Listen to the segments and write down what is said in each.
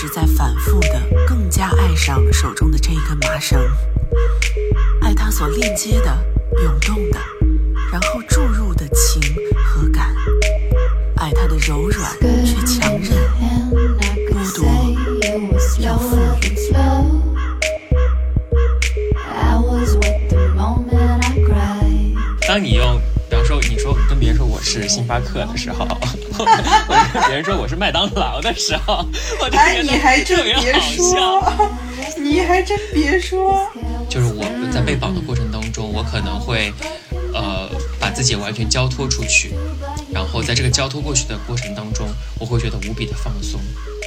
直在反复的更加爱上手中的这一根麻绳，爱它所链接的涌动的然后注入的情和感，爱它的柔软却强韧，剥夺又赋予。 当你用比方说你跟别人说我是星巴克的时候，或者跟别人说我是麦当劳的时候，我就觉得你还真别说，你还真别说， 就是我在被绑的过程当中，我可能会把自己完全交托出去，然后在这个交托过去的过程当中，我会觉得无比的放松。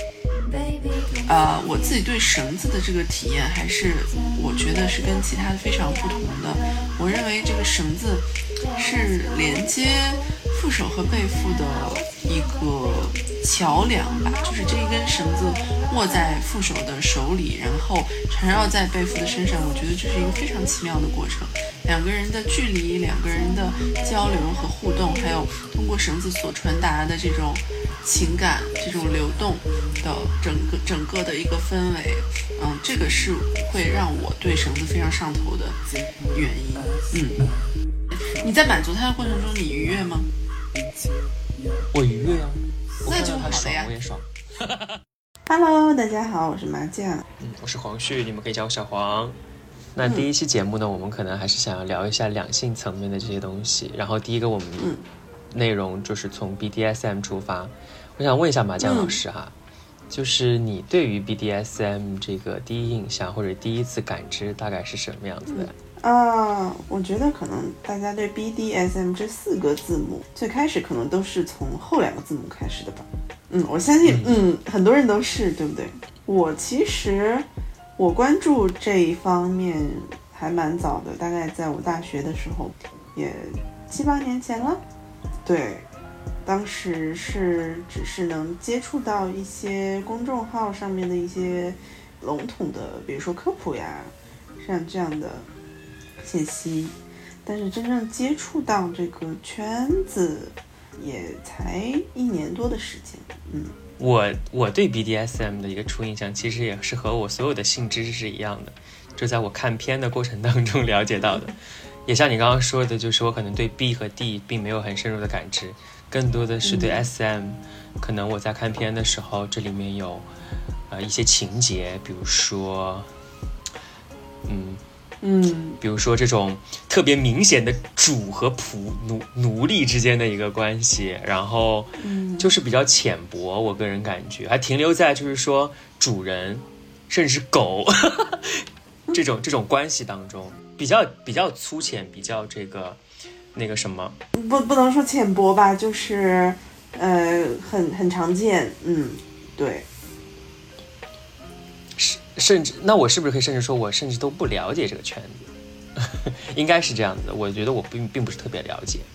我自己对绳子的这个体验还是我觉得是跟其他的非常不同的。我认为这个绳子是连接副手和背腹的一个桥梁吧，就是这一根绳子握在副手的手里，然后缠绕在背腹的身上，我觉得这是一个非常奇妙的过程。两个人的距离，两个人的交流和互动，还有通过绳子所传达的这种情感，这种流动的整个的一个氛围，这个是会让我对绳子非常上头的原因。你在满足它的过程中，你愉悦吗？ 我愉悦啊， 那就好了呀， 我也爽。 Hello， 大家好，我是麻酱。 我是黄旭，你们可以叫我小黄。那第一期节目呢，我们可能还是想要聊一下两性层面的这些东西。然后第一个我们内容就是从 BDSM 出发。我想问一下麻酱老师哈，就是你对于 BDSM 这个第一印象或者第一次感知大概是什么样子的？ 我觉得可能大家对 BDSM 这4个字母最开始可能都是从后2个字母开始的吧。我相信很多人都是，对不对？我关注这一方面还蛮早的，大概在我大学的时候，也7、8年前了。对，当时只是能接触到一些公众号上面的一些笼统的，比如说科普呀，像这样的信息，但是真正接触到这个圈子也才1年多的时间。 我对 BDSM 的一个初印象其实也是和我所有的性知识是一样的，就在我看片的过程当中了解到的。也像你刚刚说的，就是我可能对 B 和 D 并没有很深入的感知，更多的是对 SM，可能我在看片的时候，这里面有一些情节，比如说比如说这种特别明显的主和仆奴隶之间的一个关系，然后就是比较浅薄，我个人感觉还停留在就是说主人甚至狗这种关系当中，比较粗浅，比较这个那个什么， 不能说浅薄吧，就是很常见。对。 甚至那我是不是可以甚至说我甚至都不了解这个圈子应该是这样子的，我觉得我并不是特别了解。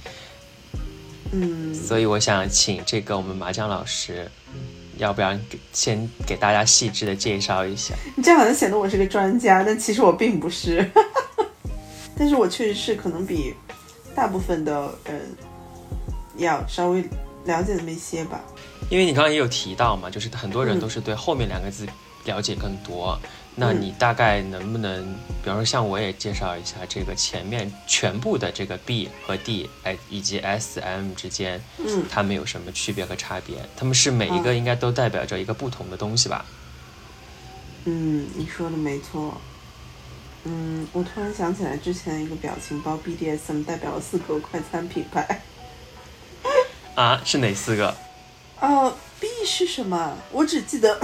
所以我想请这个我们麻酱老师，要不然先给大家细致的介绍一下。 你这样好像显得我是个专家，但其实我并不是但是我确实是可能比大部分的人要稍微了解那么一些吧。 因为你刚刚也有提到嘛，就是很多人都是对后面2个字了解更多，那你大概能不能比方说像我也介绍一下这个前面全部的这个 B 和 D 以及 SM 之间它们有什么区别和差别？它们是每一个应该都代表着一个不同的东西吧？ 你说的没错。我突然想起来之前一个表情包 BDSM 代表了4个快餐品牌是哪4个 ？B 是什么？我只记得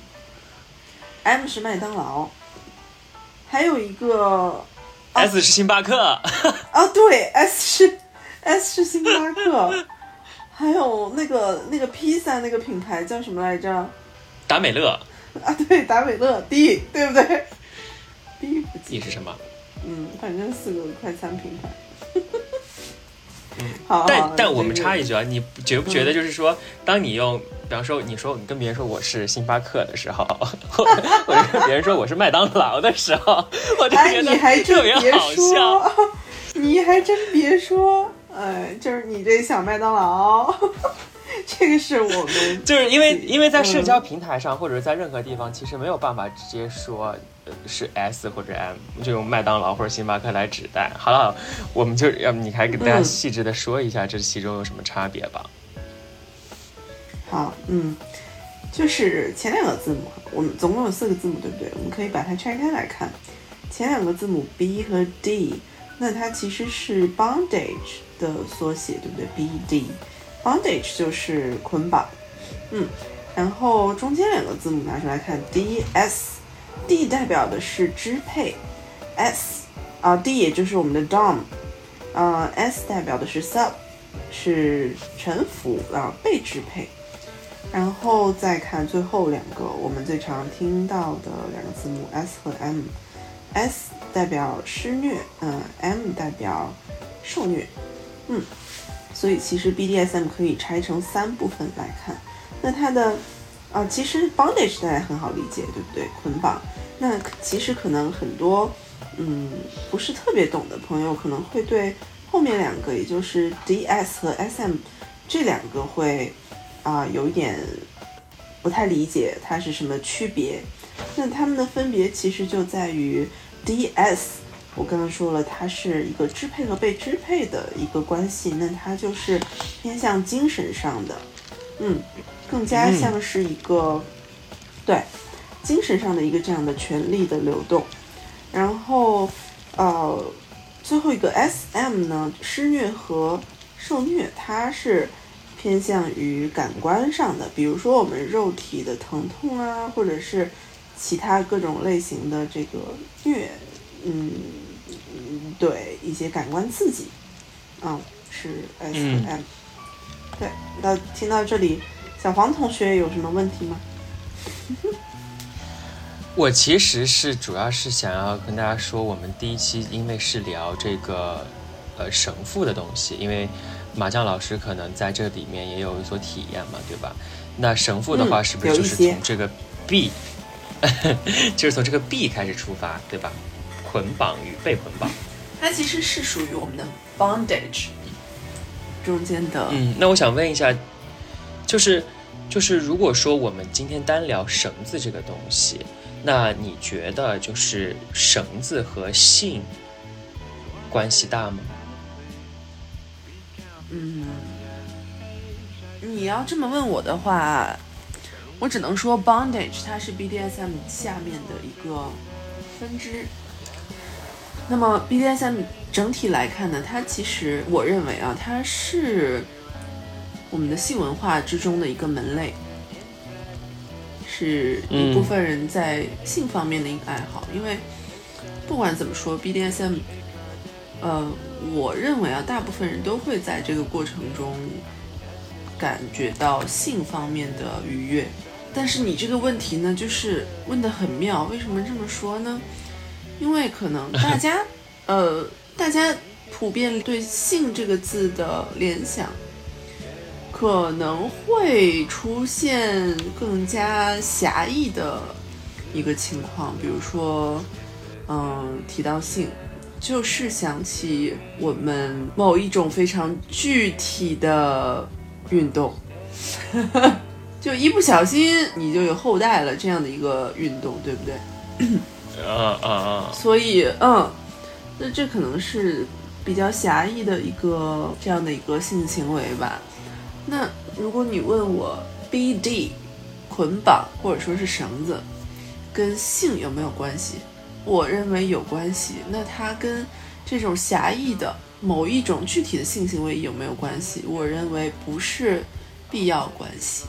M 是麦当劳，还有一个 S 是星巴克对 S 是星巴克还有那个披萨那个品牌叫什么来着？ 达美乐对，达美乐 D 对不对？ D 是什么？ 反正4个快餐品牌但我们插一句啊，你觉不觉得就是说，当你用比方说你跟别人说我是星巴克的时候，或者跟别人说我是麦当劳的时候，我就觉得特别好笑。 你还真别说，就是你这小麦当劳这个是我们就是因为在社交平台上、或者在任何地方，其实没有办法直接说是 S 或者 M， 就用麦当劳或者星巴克来指代。好了，我们就要不你还给大家细致的说一下这其中有什么差别吧。 好，就是前两个字母，我们总共有4个字母，对不对？我们可以把它拆开来看，前两个字母 B 和 D， 那它其实是 bondage 的缩写，对不对 ？BD，bondage 就是捆绑，然后中间两个字母拿出来看 DS，D 代表的是支配 ，D 也就是我们的 Dom，S 代表的是 Sub， 是臣服被支配。然后再看最后两个我们最常听到的两个字母 S 和 M，S 代表施虐，M 代表受虐，所以其实 BDSM 可以拆成3部分来看。那它的其实 bondage 大家很好理解，对不对？捆绑。那其实可能很多不是特别懂的朋友可能会对后面两个，也就是 DS 和 SM 这两个会有一点不太理解它是什么区别。那它们的分别其实就在于 DS， 我刚刚说了，它是一个支配和被支配的一个关系，那它就是偏向精神上的，更加像是一个对精神上的一个这样的权力的流动。然后最后一个 SM 呢，施虐和受虐，它是偏向于感官上的，比如说我们肉体的疼痛啊，或者是其他各种类型的这个虐，对一些感官刺激，是 S 和 M。对，听到这里，小黄同学有什么问题吗？ 我其实是主要是想要跟大家说，我们第一期因为是聊这个神父的东西，因为麻将老师可能在这里面也有所体验嘛，对吧？那神父的话是不是就是从这个 B，就是从这个 B 开始出发，对吧？捆绑与被捆绑， 它其实是属于我们的 bondage 中间的。 那我想问一下，就是如果说我们今天单聊绳子这个东西，那你觉得就是绳子和性关系大吗？ 你要这么问我的话，我只能说 bondage 它是 BDSM 下面的一个分支。那么 BDSM 整体来看呢，它其实我认为它是我们的性文化之中的一个门类，是一部分人在性方面的一个爱好。因为不管怎么说 BDSM，我认为大部分人都会在这个过程中感觉到性方面的愉悦。但是你这个问题呢，就是问得很妙。为什么这么说呢？因为可能大家普遍对性这个字的联想可能会出现更加狭义的一个情况。比如说提到性，就是想起我们某一种非常具体的运动就一不小心你就有后代了这样的一个运动，对不对？所以那这可能是比较狭义的一个这样的一个性行为吧。那如果你问我 BD 捆绑或者说是绳子跟性有没有关系，我认为有关系。那它跟这种狭义的某一种具体的性行为有没有关系？我认为不是必要关系。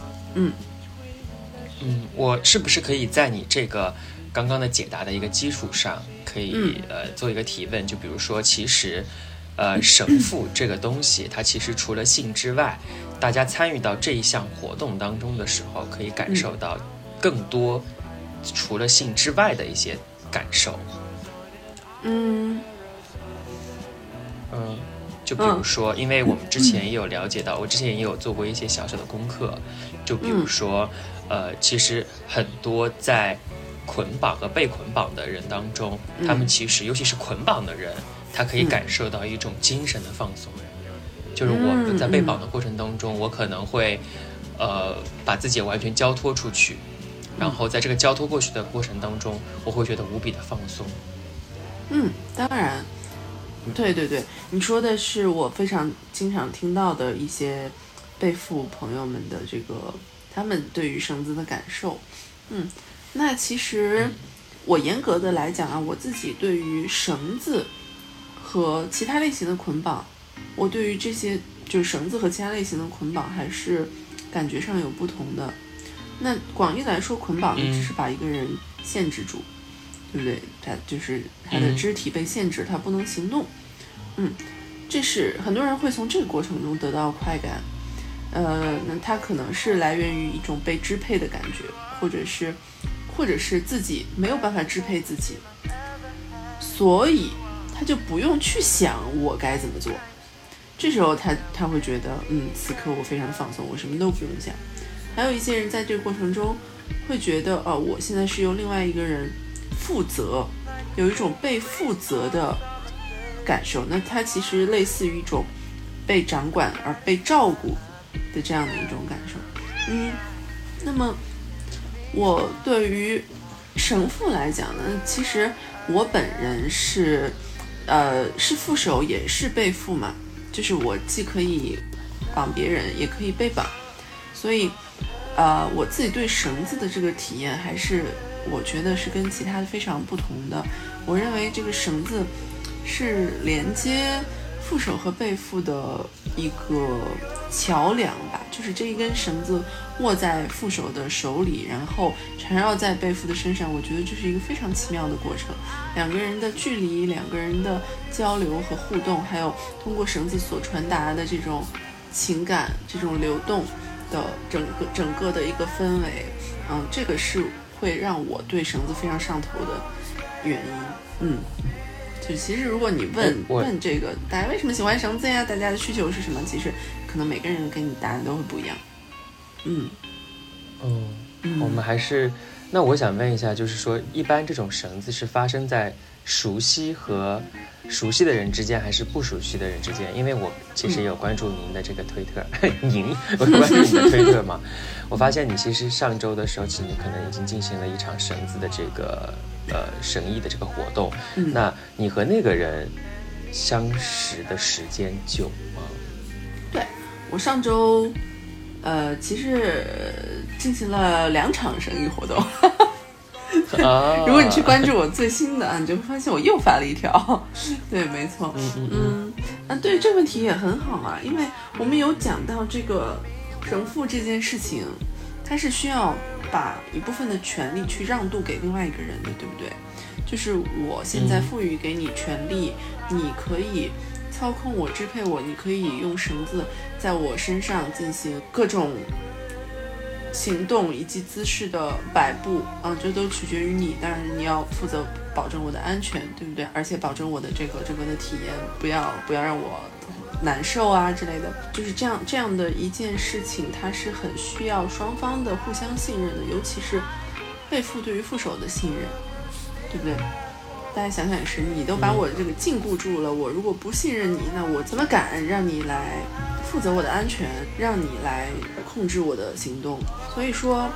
我是不是可以在你这个刚刚的解答的一个基础上，可以做一个提问？就比如说，其实绳缚这个东西，它其实除了性之外，大家参与到这一项活动当中的时候，可以感受到更多除了性之外的一些感受。就比如说，因为我们之前也有了解到，我之前也有做过一些小小的功课，就比如说其实很多在捆绑和被捆绑的人当中，他们其实尤其是捆绑的人，他可以感受到一种精神的放松， 就是我在被绑的过程当中，我可能会把自己完全交托出去，然后在这个交托过去的过程当中，我会觉得无比的放松。 当然，对，你说的是我非常经常听到的一些被缚朋友们的这个他们对于绳子的感受。那其实我严格的来讲啊，我自己对于绳子和其他类型的捆绑，我对于这些就是绳子和其他类型的捆绑还是感觉上有不同的。那广义来说，捆绑只是把一个人限制住，对不对？他就是他的肢体被限制，他不能行动。这是很多人会从这个过程中得到快感。那他可能是来源于一种被支配的感觉，或者是自己没有办法支配自己，所以他就不用去想我该怎么做。这时候他会觉得，此刻我非常放松，我什么都不用想。还有一些人在这个过程中会觉得，我现在是由另外一个人负责，有一种被负责的感受。那它其实类似于一种被掌管而被照顾的这样的一种感受。那么我对于绳缚来讲呢，其实我本人是副手也是被缚嘛，就是我既可以绑别人，也可以被绑，所以我自己对绳子的这个体验还是我觉得是跟其他的非常不同的。我认为这个绳子是连接副手和被缚的一个桥梁吧，就是这一根绳子握在副手的手里，然后缠绕在被缚的身上，我觉得这是一个非常奇妙的过程。两个人的距离，两个人的交流和互动，还有通过绳子所传达的这种情感，这种流动的整个的一个氛围，这个是会让我对绳子非常上头的原因。就其实如果你问这个大家为什么喜欢绳子呀，大家的需求是什么，其实可能每个人给你答案都会不一样。 我们还是，那我想问一下，就是说一般这种绳子是发生在熟悉的人之间，还是不熟悉的人之间？因为我其实也有关注您的这个推特，我有关注你的推特嘛，我发现你其实上周的时候，其实你可能已经进行了一场绳子的这个绳艺的这个活动。那你和那个人相识的时间久吗？ 对，我上周其实进行了2场绳艺活动。如果你去关注我最新的，你就会发现我又发了一条。对，没错。对，这个问题也很好啊，因为我们有讲到这个绳缚这件事情，它是需要把一部分的权利去让渡给另外一个人的，对不对？就是我现在赋予给你权利，你可以操控我、支配我，你可以用绳子在我身上进行各种行动以及姿势的摆布，这都取决于你。当然你要负责保证我的安全，对不对？而且保证我的这个整个的体验，不要让我难受啊之类的。就是这样的一件事情，它是很需要双方的互相信任的，尤其是被缚对于副手的信任，对不对？大家想想也是，你都把我这个禁锢住了，我如果不信任你，那我怎么敢让你来负责我的安全，让你来控制我的行动？所以说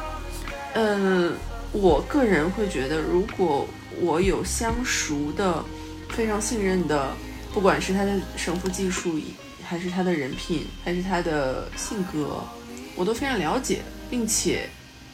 我个人会觉得，如果我有相熟的非常信任的，不管是他的绳缚技术，还是他的人品，还是他的性格，我都非常了解，并且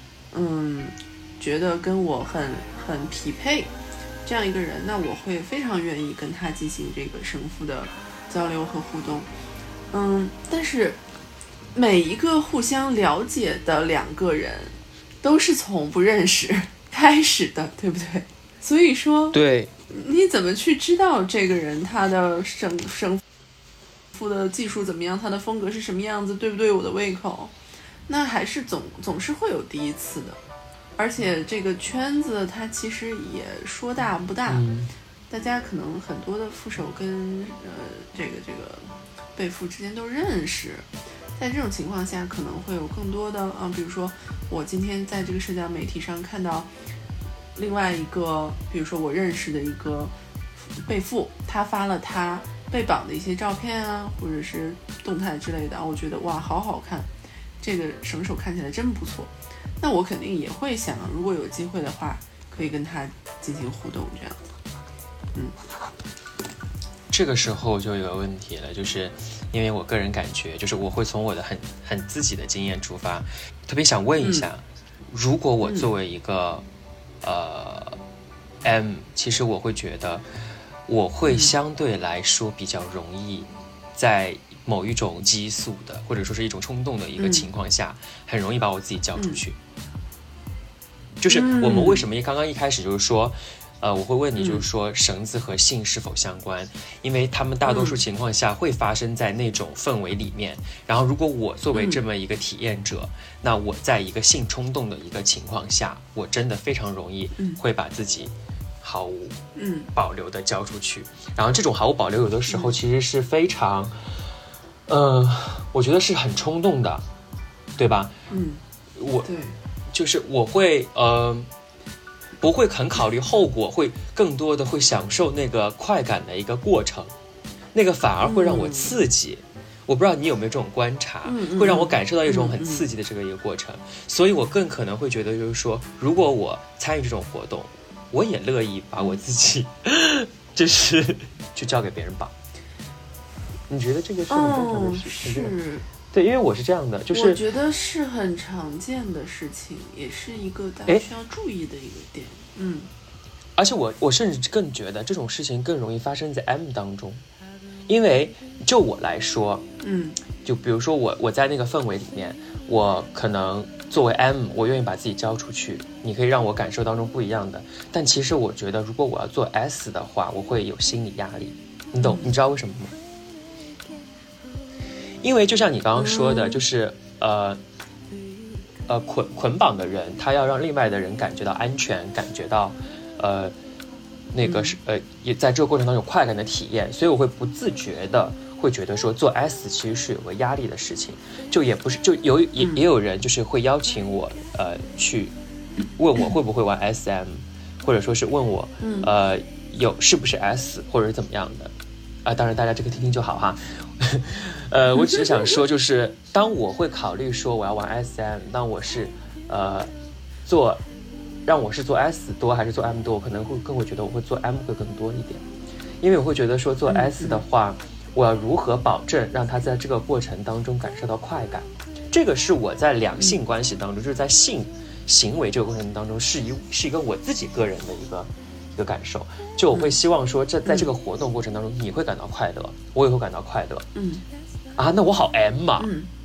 觉得跟我很匹配这样一个人，那我会非常愿意跟他进行这个绳缚的交流和互动。但是每一个互相了解的2个人都是从不认识开始的，对不对？所以说，对，你怎么去知道这个人他的绳缚的技术怎么样，他的风格是什么样子，对不对我的胃口？那还是总是会有第一次的。而且这个圈子它其实也说大不大，大家可能很多的副手跟这个被缚之间都认识，在这种情况下可能会有更多的比如说我今天在这个社交媒体上看到另外一个，比如说我认识的一个被缚，他发了他被绑的一些照片啊，或者是动态之类的，我觉得哇，好好看，这个绳手看起来真不错。那我肯定也会想，如果有机会的话，可以跟他进行互动，这样。 这个时候就有个问题了，就是因为我个人感觉，就是我会从我的很自己的经验出发，特别想问一下，如果我作为一个M， 其实我会觉得我会相对来说比较容易在某一种激素的或者说是一种冲动的一个情况下，很容易把我自己交出去。就是我们为什么刚刚一开始就是说我会问你，就是说绳子和性是否相关？因为他们大多数情况下会发生在那种氛围里面。然后，如果我作为这么一个体验者，那我在一个性冲动的一个情况下，我真的非常容易会把自己毫无保留的交出去。然后，这种毫无保留有的时候其实是非常，我觉得是很冲动的，对吧？就是我会不会很考虑后果，会更多的会享受那个快感的一个过程，那个反而会让我刺激。我不知道你有没有这种观察，会让我感受到一种很刺激的这个一个过程。所以我更可能会觉得，就是说，如果我参与这种活动，我也乐意把我自己就是去交给别人绑。你觉得这个是很正常的事情？ 是。 对，因为我是这样的，就是我觉得是很常见的事情，也是一个大家需要注意的一个点。 而且我甚至更觉得这种事情更容易发生在 M 当中，因为就我来说，就比如说我在那个氛围里面，我可能作为 M， 我愿意把自己交出去，你可以让我感受当中不一样的。但其实我觉得，如果我要做 S 的话，我会有心理压力，你懂？你知道为什么吗？因为就像你刚刚说的，就是捆绑的人，他要让另外的人感觉到安全，感觉到那个是也在这个过程当中有快感的体验，所以我会不自觉的会觉得说做 S 其实是有个压力的事情，就也不是就也有人就是会邀请我去问我会不会玩 SM， 或者说是问我是不是 S 或者是怎么样的当然大家这个听听就好哈。我只是想说，就是当我会考虑说我要玩 SM， 当我是让我是做 S 多还是做 M 多，我可能会更会觉得我会做 M 会更多一点，因为我会觉得说做 S 的话，我要如何保证让他在这个过程当中感受到快感，这个是我在两性关系当中，就是在性行为这个过程当中是一个我自己个人的一个感受，就我会希望说在这个活动过程当中你会感到快乐，我也会感到快乐。那我好 M 嘛。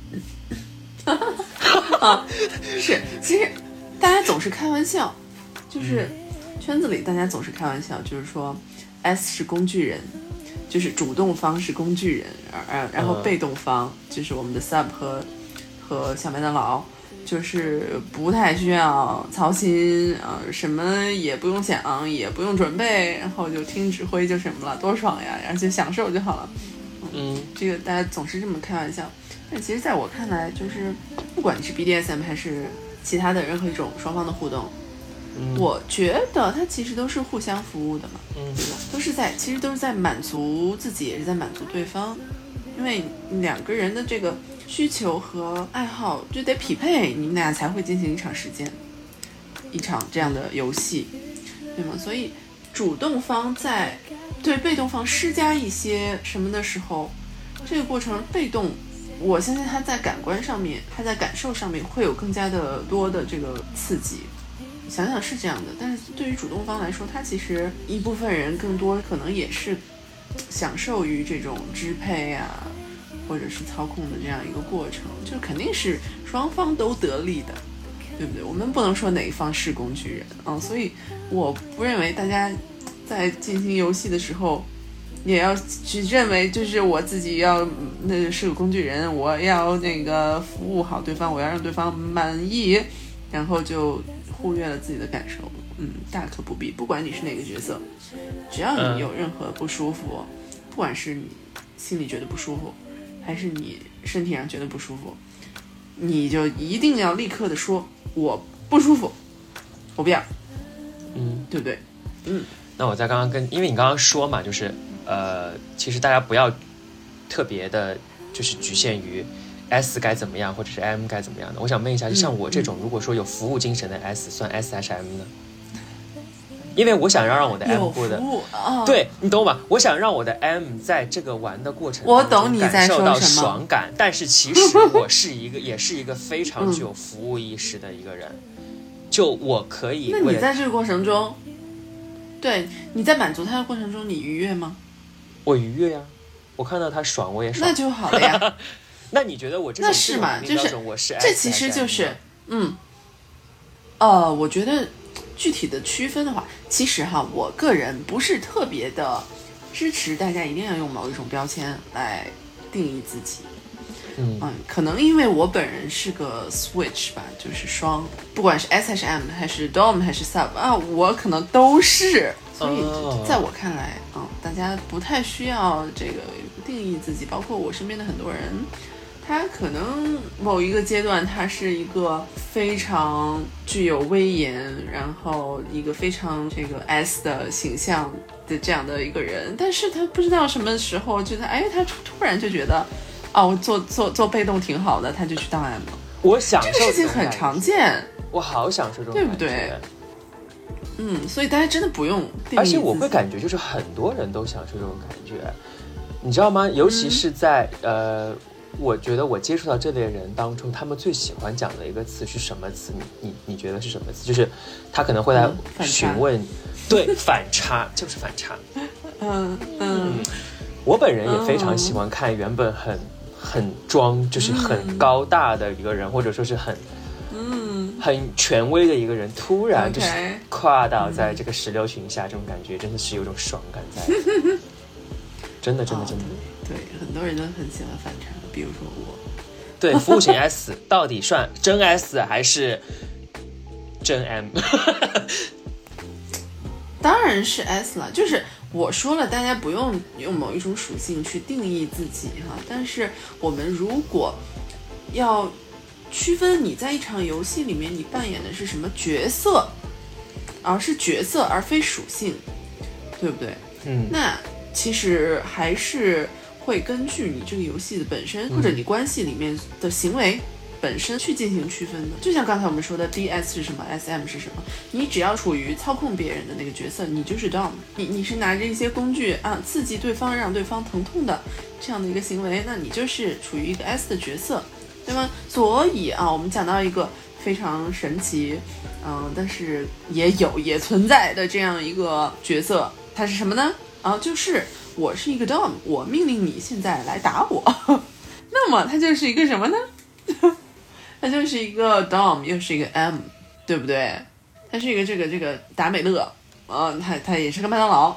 是，其实大家总是开玩笑，就是圈子里大家总是开玩笑，就是说 S 是工具人，就是主动方是工具人，然后被动方就是我们的 sub 和小麦当劳，就是不太需要操心什么也不用想，也不用准备，然后就听指挥就什么了，多爽呀，然后就享受就好了。这个大家总是这么开玩笑，但其实在我看来，就是不管是 BDSM 还是其他的任何一种双方的互动，我觉得它其实都是互相服务的嘛，对吧？其实都是在满足自己，也是在满足对方，因为两个人的这个需求和爱好就得匹配，你们俩才会进行一场这样的游戏，对吗？所以主动方在对被动方施加一些什么的时候，这个过程被动，我相信他在感官上面，他在感受上面会有更加的多的这个刺激，想想是这样的。但是对于主动方来说，他其实一部分人更多可能也是享受于这种支配啊或者是操控的这样一个过程，就肯定是双方都得利的，对不对？我们不能说哪一方是工具人所以我不认为大家在进行游戏的时候也要去认为就是我自己要是个工具人，我要那个服务好对方，我要让对方满意，然后就忽略了自己的感受。大可不必，不管你是哪个角色，只要你有任何不舒服，不管是你心里觉得不舒服还是你身体上觉得不舒服，你就一定要立刻的说我不舒服，我不要，对不对？ 那我在刚刚因为你刚刚说嘛，就是其实大家不要特别的，就是局限于 S 该怎么样，或者是 M 该怎么样的。我想问一下，就像我这种，如果说有服务精神的 S，算 S 还是 M 呢？因为我想让我的 M 过得，对你懂吗？我想让我的 M 在这个玩的过程我懂你感受到在说什么爽感，但是其实我是也是一个非常具有服务意识的一个人。就我可以， 那你在这个过程中，对，你在满足他的过程中，你愉悦吗？ 我愉悦呀，我看到他爽，我也爽， 那就好了呀。 那你觉得我这种那是嘛？就是我是 S 这其实就是我觉得具体的区分的话，其实哈，我个人不是特别的支持大家一定要用某一种标签来定义自己。可能因为我本人是个 switch 吧，就是双，不管是 S 还是 M 还是 Dom 还是 Sub 啊，我可能都是。所以在我看来大家不太需要这个定义自己，包括我身边的很多人，他可能某一个阶段他是一个非常具有威严，然后一个非常这个 S 的形象的这样的一个人，但是他不知道什么时候就他突然就觉得我做被动挺好的，他就去当 M 了。 我享受这个事情很常见， 我好享受这种对不对？所以大家真的不用定义自己。 而且我会感觉就是很多人都享受这种感觉，你知道吗？尤其是在我觉得我接触到这类人当中，他们最喜欢讲的一个词是什么词？你觉得是什么词？就是他可能会来询问，对，反差就是反差。我本人也非常喜欢看原本很装，就是很高大的一个人，或者说是很权威的一个人，突然就是跨到在这个石榴裙下，这种感觉真的是有种爽感在。真的。 对，很多人都很喜欢反差，比如说我。 对，服务型 S 到底算真 S 还是真 M？ 当然是 S 了，就是我说了，大家不用用某一种属性去定义自己哈。但是我们如果要区分你在一场游戏里面你扮演的是什么角色，而是角色而非属性，对不对？那其实还是会根据你这个游戏的本身，或者你关系里面的行为本身去进行区分的。就像刚才我们说的 DS 是什么 SM 是什么，你只要处于操控别人的那个角色，你就是 Dom， 你是拿着一些工具刺激对方，让对方疼痛的这样的一个行为，那你就是处于一个 S 的角色，对吗？所以我们讲到一个非常神奇但是也存在的这样一个角色，它是什么呢？就是我是一个 Dom， 我命令你现在来打我那么它就是一个什么呢？它就是一个 Dom 又是一个 M， 对不对？它是一个这个达美乐它也是个麦当劳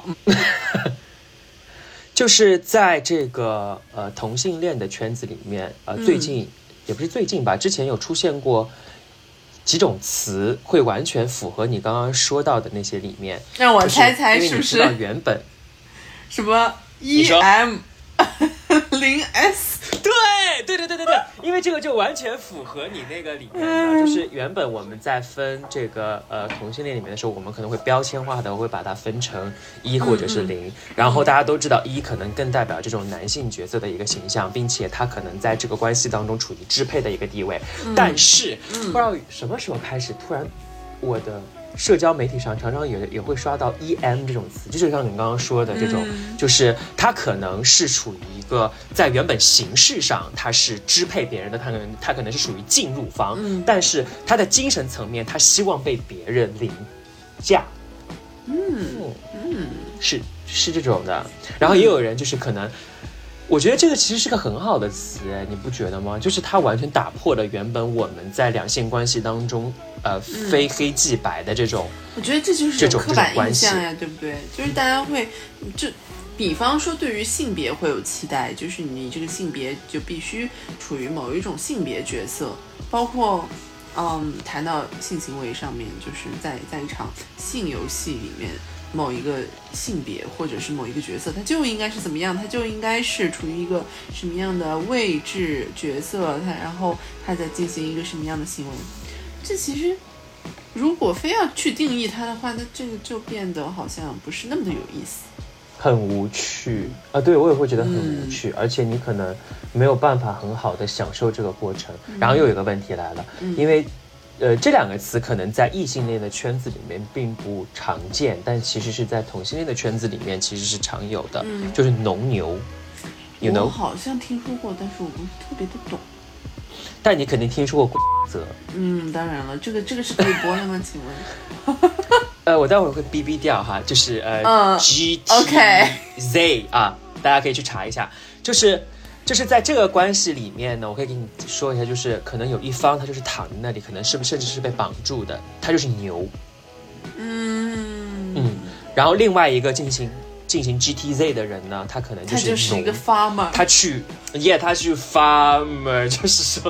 就是在这个同性恋的圈子里面最近也不是最近吧，之前有出现过几种词会完全符合你刚刚说到的那些里面。 让我猜猜是不是？ 因为你知道原本什么 EM 0S？ 对，因为这个就完全符合你那个里面的，就是原本我们在分这个同性恋里面的时候，我们可能会标签化的会把它分成1或者是0，然后大家都知道1可能更代表这种男性角色的一个形象，并且他可能在这个关系当中处于支配的一个地位。但是不知道什么时候开始，突然我的社交媒体上常常也会刷到 EM 这种词，就是像你刚刚说的这种，就是他可能是处于一个在原本形式上他是支配别人的，他可能是属于进入方，但是他的精神层面他希望被别人凌驾，是这种的。然后也有人就是可能我觉得这个其实是个很好的词，你不觉得吗？就是它完全打破了原本我们在两性关系当中非黑即白的这种， 我觉得这就是有刻板印象呀，对不对？就是大家会就比方说对于性别会有期待，就是你这个性别就必须处于某一种性别角色，包括谈到性行为上面，就是在一场性游戏里面，某一个性别或者是某一个角色，它就应该是怎么样，它就应该是处于一个什么样的位置角色，然后它在进行一个什么样的行为。这其实如果非要去定义它的话，那这个就变得好像不是那么的有意思。 很无趣啊，对我也会觉得很无趣，而且你可能没有办法很好的享受这个过程。然后又有一个问题来了，因为这两个词可能在异性恋的圈子里面并不常见，但其实是在同性恋的圈子里面其实是常有的，就是浓牛。 我好像听说过，但是我不是特别的懂。 但你肯定听说过则。 当然了，这个是可以播的吗？请问？ 我待会儿会逼掉哈，就是GTZ 啊，大家可以去查一下。就是在这个关系里面呢，我可以给你说一下，就是可能有一方他就是躺在那里，可能甚至是被绑住的，他就是牛。然后另外一个进行 GTZ 的人呢，他可能就是他就是一个 farmer， 他去 farmer， 就是说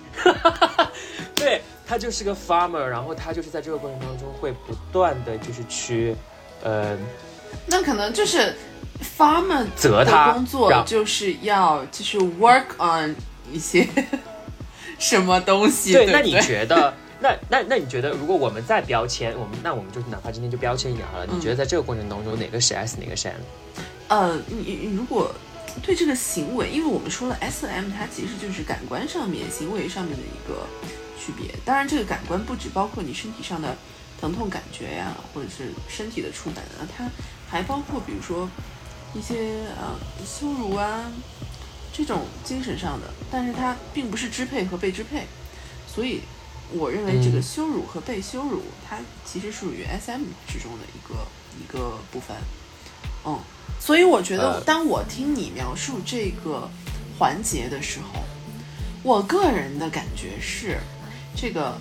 对，他就是个 farmer， 然后他就是在这个过程当中会不断的就是去那可能就是 farmer 责他的工作就是要就是 work on 一些什么东西。对， 那你觉得那你觉得，如果我们再标签，我们就哪怕今天就标签一点好了。你觉得在这个过程当中，哪个是 S， 哪个是 M？ 你如果对这个行为，因为我们说了 S、M， 它其实就是感官上面、行为上面的一个区别。当然，这个感官不只包括你身体上的疼痛感觉呀，或者是身体的触感啊，它还包括比如说一些羞辱啊这种精神上的，但是它并不是支配和被支配，所以。我认为这个羞辱和被羞辱，它其实属于 SM 之中的一个部分。所以我觉得，当我听你描述这个环节的时候，我个人的感觉是，这个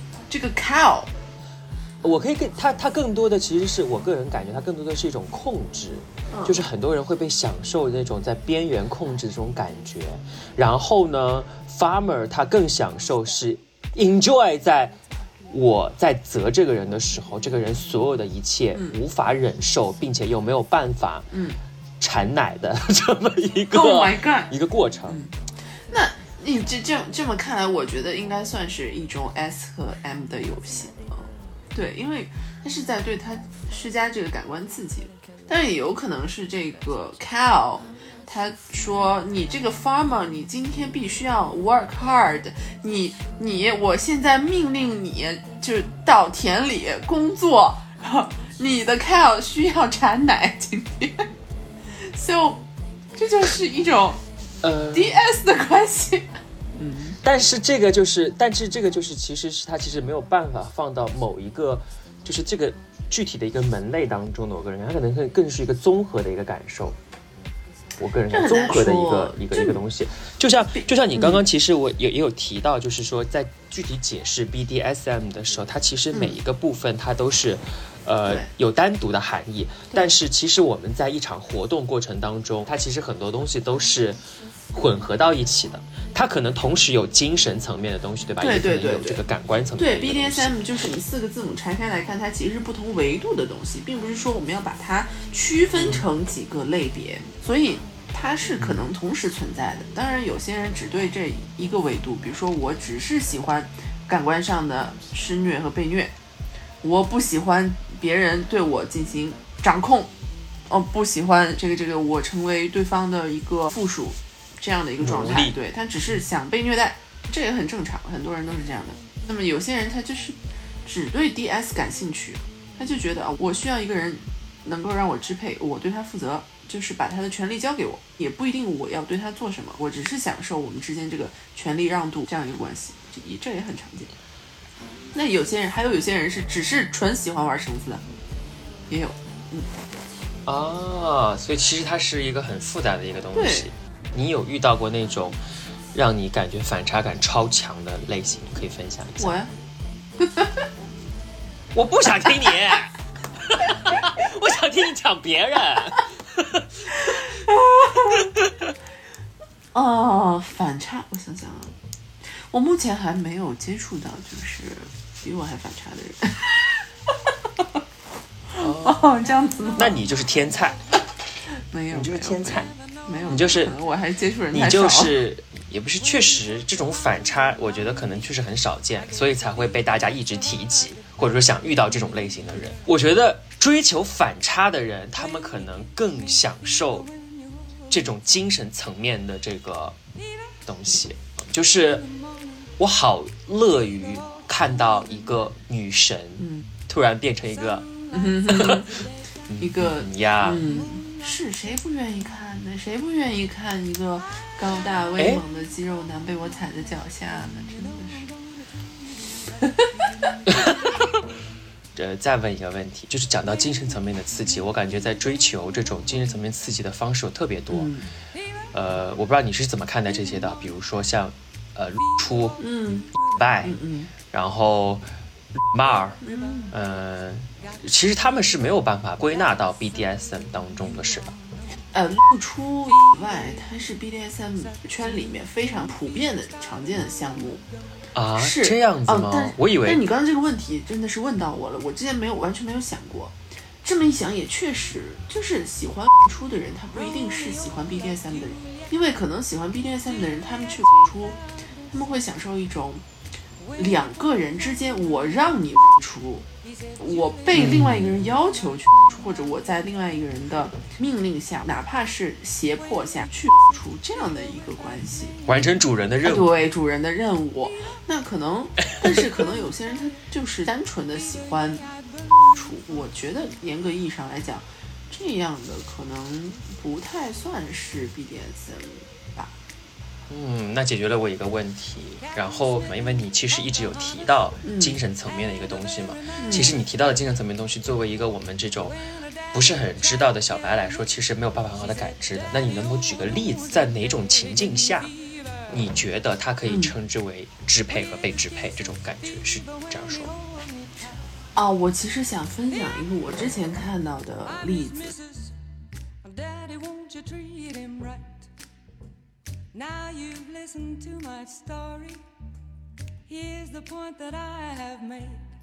cow， 我可以跟它更多的其实是我个人感觉，它更多的是一种控制，就是很多人会被享受那种在边缘控制这种感觉。然后呢 ，farmer 他更享受是。enjoy 在我在责这个人的时候，这个人所有的一切无法忍受，并且又没有办法产奶的这么一个、一个过程。 那你这么看来，我觉得应该算是一种 S 和 M 的游戏。对，因为它是在对它施加这个感官刺激，但也有可能是这个 cow。他说你这个 farmer 你今天必须要 work hard， 我现在命令你就到田里工作，你的 cow 需要产奶今天，so 这就是一种DS 的关系。 但是这个就是其实是他其实没有办法放到某一个就是这个具体的一个门类当中的。我个人他可能更是一个综合的一个感受。我个人综合的一个东西，就像你刚刚其实我也有提到，就是说在具体解释 BDSM 的时候，它其实每一个部分它都是有单独的含义，但是其实我们在一场活动过程当中，它其实很多东西都是混合到一起的，它可能同时有精神层面的东西，对吧？ 对， 也有这个感官层面的东西。 对 BDSM 就是你4个字母拆开来看，它其实是不同维度的东西，并不是说我们要把它区分成几个类别，所以它是可能同时存在的。当然有些人只对这一个维度，比如说我只是喜欢感官上的施虐和被虐，我不喜欢别人对我进行掌控，不喜欢这个我成为对方的一个附属这样的一个状态。对，他只是想被虐待，这也很正常，很多人都是这样的。那么有些人他就是只对 DS 感兴趣，他就觉得我需要一个人能够让我支配，我对他负责，就是把他的权利交给我，也不一定我要对他做什么，我只是享受我们之间这个权利让渡这样一个关系，这也很常见。那还有些人是只是纯喜欢玩绳子的，也有。 所以其实它是一个很复杂的一个东西。你有遇到过那种让你感觉反差感超强的类型，可以分享一下？ 我呀， 我不想听你，我想听你讲别人。 反差，我想想啊，我目前还没有接触到就是比我还反差的人。这样子吗？ 那你就是天菜。 没有， 你就是天菜。 没有， 你就是我还接触人太少。 你就是也不是，确实这种反差，我觉得可能确实很少见，所以才会被大家一直提及，或者说想遇到这种类型的人。我觉得追求反差的人，他们可能更享受这种精神层面的这个东西。就是我好乐于看到一个女神突然变成一个一个呀， 是谁不愿意看呢？谁不愿意看一个高大威猛的肌肉男被我踩在脚下呢？真的是。再问一个问题，就是讲到精神层面的刺激，我感觉在追求这种精神层面刺激的方式有特别多。我不知道你是怎么看待这些的，比如说像出拜，然后骂其实他们是没有办法归纳到 BDSM 当中的，是吧？ 露出以外，它是 BDSM 圈里面非常普遍的常见的项目啊， 是这样子吗？我以为。 但你刚刚这个问题真的是问到我了，我之前完全没有想过。这么一想也确实，就是喜欢露出的人，他不一定是喜欢 BDSM 的人，因为可能喜欢 BDSM 的人，他们去露出，他们会享受一种两个人之间，我让你露出，我被另外一个人要求去露出，或者我在另外一个人的命令下，哪怕是胁迫下去露出，这样的一个关系， 完成主人的任务。 对，主人的任务。那可能，但是可能有些人他就是单纯的喜欢露出，我觉得严格意义上来讲，这样的可能不太算是 BDSM。 那解决了我一个问题。然后因为你其实一直有提到精神层面的一个东西嘛，其实你提到的精神层面的东西，作为一个我们这种不是很知道的小白来说，其实没有办法很好的感知的。那你能否举个例子，在哪种情境下你觉得它可以称之为支配和被支配，这种感觉是这样说吗？我其实想分享一个我之前看到的例子。Now you've listened to my story. Here's the point that I have made.